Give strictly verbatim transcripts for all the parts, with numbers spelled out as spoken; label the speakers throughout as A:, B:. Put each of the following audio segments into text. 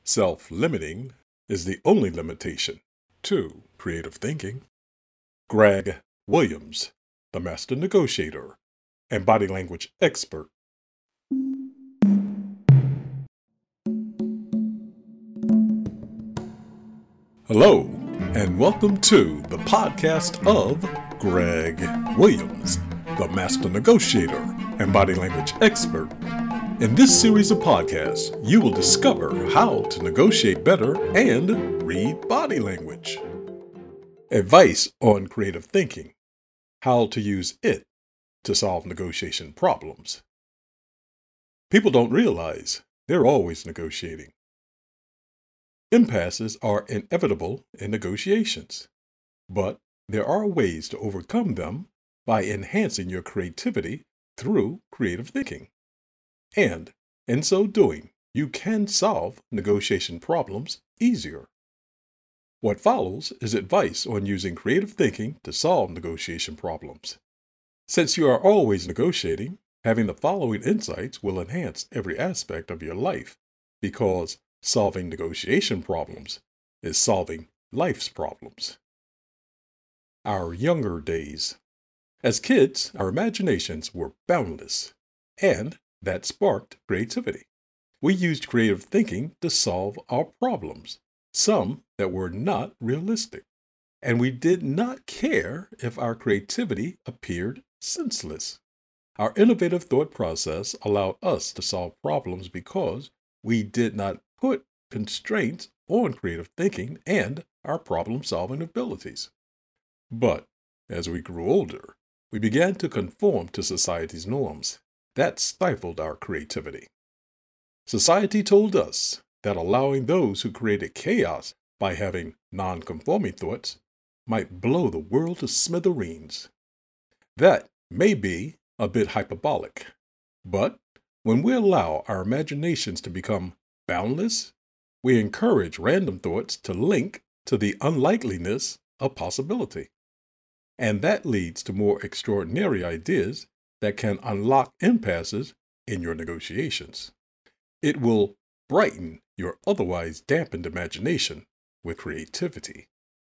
A: Self-limiting is the only limitation to creative thinking. Greg Williams, the master negotiator and body language expert. Hello, and welcome to the podcast of Greg Williams, the master negotiator and body language expert. In this series of podcasts, you will discover how to negotiate better and read body language. Advice on creative thinking, how to use it to solve negotiation problems. People don't realize they're always negotiating. Impasses are inevitable in negotiations, but there are ways to overcome them by enhancing your creativity through creative thinking. And in so doing, you can solve negotiation problems easier. What follows is advice on using creative thinking to solve negotiation problems. Since you are always negotiating, having the following insights will enhance every aspect of your life, because solving negotiation problems is solving life's problems. Our younger days. As kids, our imaginations were boundless, and that sparked creativity. We used creative thinking to solve our problems, some that were not realistic, and we did not care if our creativity appeared senseless. Our innovative thought process allowed us to solve problems because we did not put constraints on creative thinking and our problem-solving abilities. But as we grew older, we began to conform to society's norms. That stifled our creativity. Society told us that allowing those who created chaos by having non-conforming thoughts might blow the world to smithereens. That may be a bit hyperbolic, but when we allow our imaginations to become boundless, we encourage random thoughts to link to the unlikeliness of possibility. And that leads to more extraordinary ideas that can unlock impasses in your negotiations. It will brighten your otherwise dampened imagination with creativity.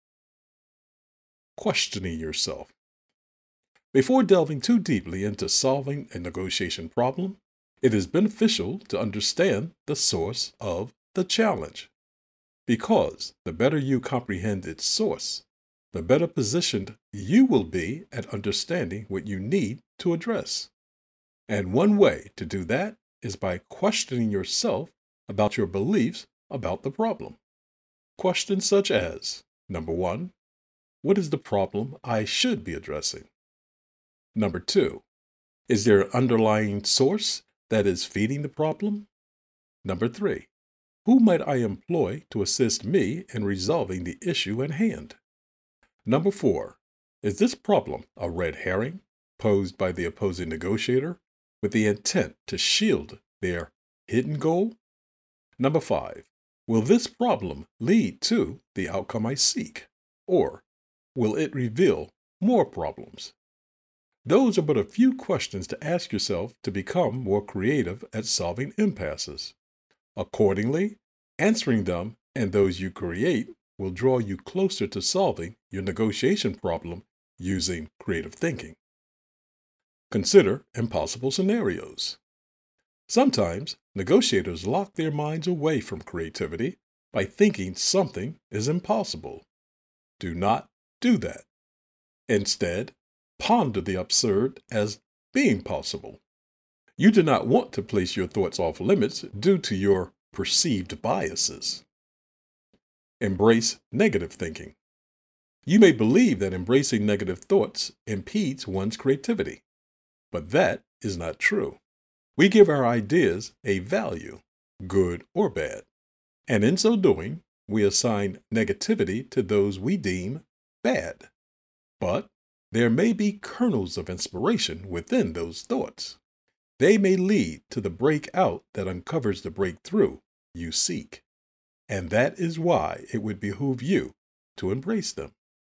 A: Questioning yourself. Before delving too deeply into solving a negotiation problem, it is beneficial to understand the source of the challenge. Because the better you comprehend its source, the better positioned you will be at understanding what you need to address. And one way to do that is by questioning yourself about your beliefs about the problem. Questions such as, number one, what is the problem I should be addressing? Number two, is there an underlying source that is feeding the problem? Number three, who might I employ to assist me in resolving the issue at hand? Number four, is this problem a red herring posed by the opposing negotiator with the intent to shield their hidden goal? Number five, will this problem lead to the outcome I seek, or will it reveal more problems? Those are but a few questions to ask yourself to become more creative at solving impasses. Accordingly, answering them and those you create will draw you closer to solving your negotiation problem using creative thinking. Consider impossible scenarios. Sometimes negotiators lock their minds away from creativity by thinking something is impossible. Do not do that. Instead, ponder the absurd as being possible. You do not want to place your thoughts off limits due to your perceived biases. Embrace negative thinking. You may believe that embracing negative thoughts impedes one's creativity, but that is not true. We give our ideas a value, good or bad, and in so doing, we assign negativity to those we deem bad. But there may be kernels of inspiration within those thoughts. They may lead to the breakout that uncovers the breakthrough you seek. And that is why it would behoove you to embrace them.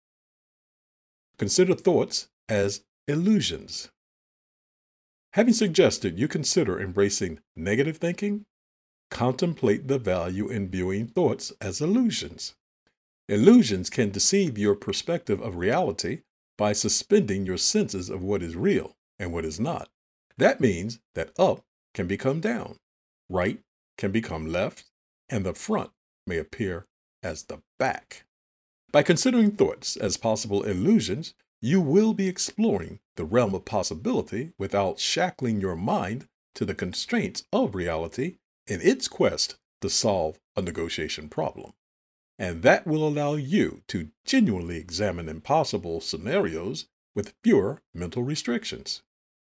A: Consider thoughts as illusions. Having suggested you consider embracing negative thinking, contemplate the value in viewing thoughts as illusions. Illusions can deceive your perspective of reality by suspending your senses of what is real and what is not. That means that up can become down, right can become left, and the front may appear as the back. By considering thoughts as possible illusions, you will be exploring the realm of possibility without shackling your mind to the constraints of reality in its quest to solve a negotiation problem. And that will allow you to genuinely examine impossible scenarios with fewer mental restrictions.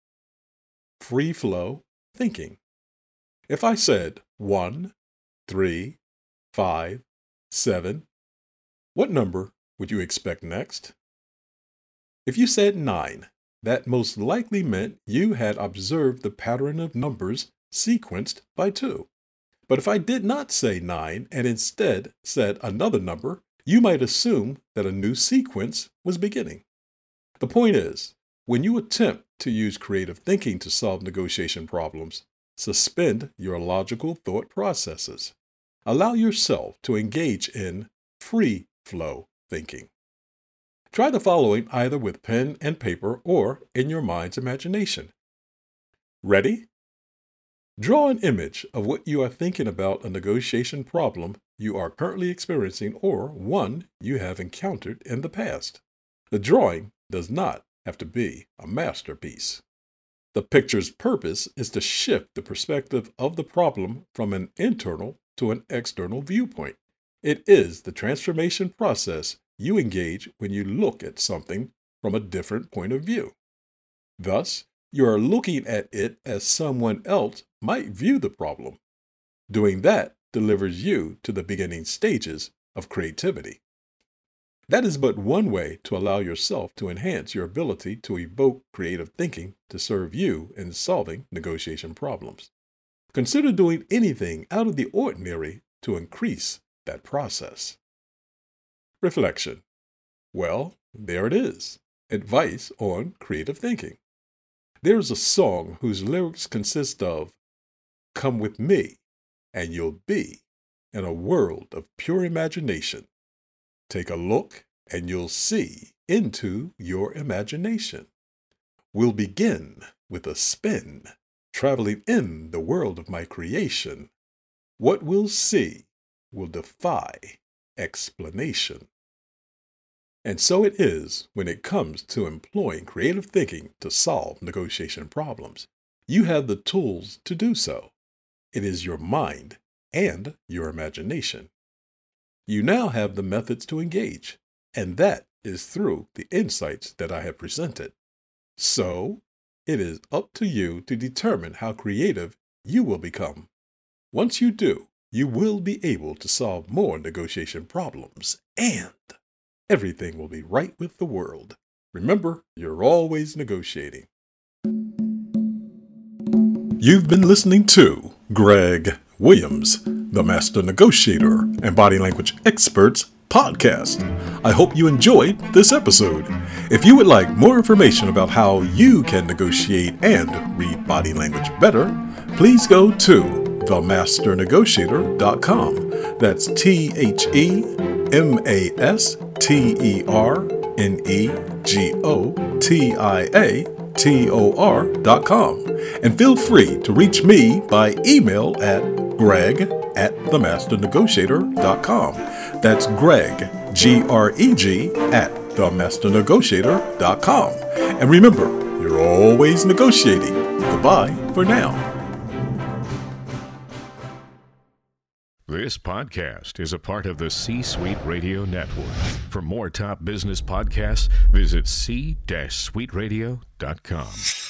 A: Free flow thinking. If I said one, three, five, seven, what number would you expect next? If you said nine, that most likely meant you had observed the pattern of numbers sequenced by two. But if I did not say nine and instead said another number, you might assume that a new sequence was beginning. The point is, when you attempt to use creative thinking to solve negotiation problems, suspend your logical thought processes. Allow yourself to engage in free flow thinking. Try the following either with pen and paper or in your mind's imagination. Ready? Draw an image of what you are thinking about a negotiation problem you are currently experiencing or one you have encountered in the past. The drawing does not have to be a masterpiece. The picture's purpose is to shift the perspective of the problem from an internal to an external viewpoint. It is the transformation process you engage when you look at something from a different point of view. Thus, you are looking at it as someone else might view the problem. Doing that delivers you to the beginning stages of creativity. That is but one way to allow yourself to enhance your ability to evoke creative thinking to serve you in solving negotiation problems. Consider doing anything out of the ordinary to increase that process. Reflection. Well, there it is. Advice on creative thinking. There's a song whose lyrics consist of, "Come with me, and you'll be in a world of pure imagination. Take a look, and you'll see into your imagination. We'll begin with a spin, traveling in the world of my creation. What we'll see will defy explanation." And so it is when it comes to employing creative thinking to solve negotiation problems. You have the tools to do so. It is your mind and your imagination. You now have the methods to engage, and that is through the insights that I have presented. So, it is up to you to determine how creative you will become. Once you do, you will be able to solve more negotiation problems, and everything will be right with the world. Remember, you're always negotiating. You've been listening to Greg Williams, the Master Negotiator and Body Language Experts podcast. I hope you enjoyed this episode. If you would like more information about how you can negotiate and read body language better, please go to the master negotiator dot com. That's T H E M A S T E R N E G O T I A T O R dot com. And feel free to reach me by email at greg at the master negotiator dot com. That's Greg, G R E G, at the master negotiator dot com. And remember, you're always negotiating. Goodbye for now.
B: This podcast is a part of the C-Suite Radio Network. For more top business podcasts, visit c suite radio dot com.